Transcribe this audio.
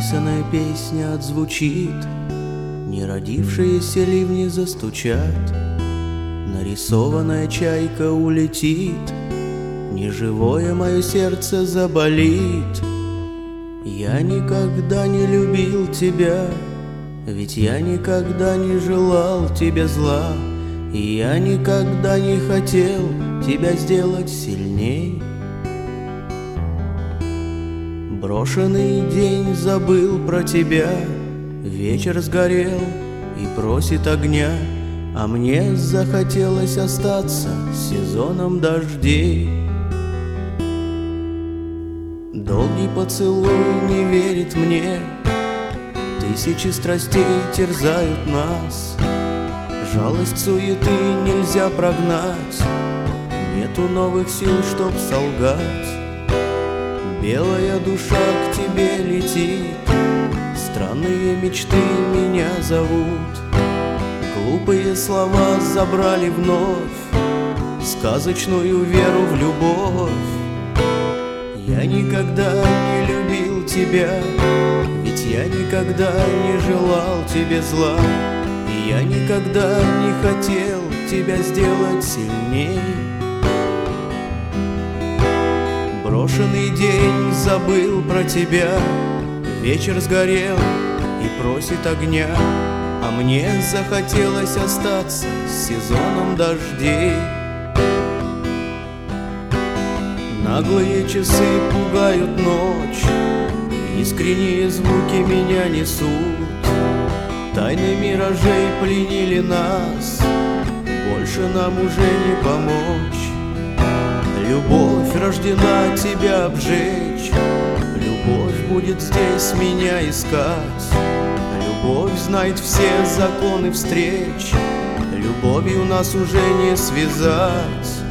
Неписанная песня отзвучит, не родившиеся ливни застучат, нарисованная чайка улетит, неживое мое сердце заболит. Я никогда не любил тебя, ведь я никогда не желал тебе зла, и я никогда не хотел тебя сделать сильней. Брошенный день забыл про тебя, вечер сгорел и просит огня, а мне захотелось остаться сезоном дождей. Долгий поцелуй не верит мне, тысячи страстей терзают нас, жалость суеты нельзя прогнать, нету новых сил, чтоб солгать. Белая душа к тебе летит, странные мечты меня зовут, глупые слова забрали вновь сказочную веру в любовь. Я никогда не любил тебя, ведь я никогда не желал тебе зла, и я никогда не хотел тебя сделать сильней. Брошенный день забыл про тебя, вечер сгорел и просит огня, а мне захотелось остаться сезоном дождей. Наглые часы пугают ночь, искренние звуки меня несут, тайны миражей пленили нас, больше нам уже не помочь. Любовь рождена тебя обжечь, любовь будет здесь меня искать, любовь знает все законы встреч, любовью нас уже не связать.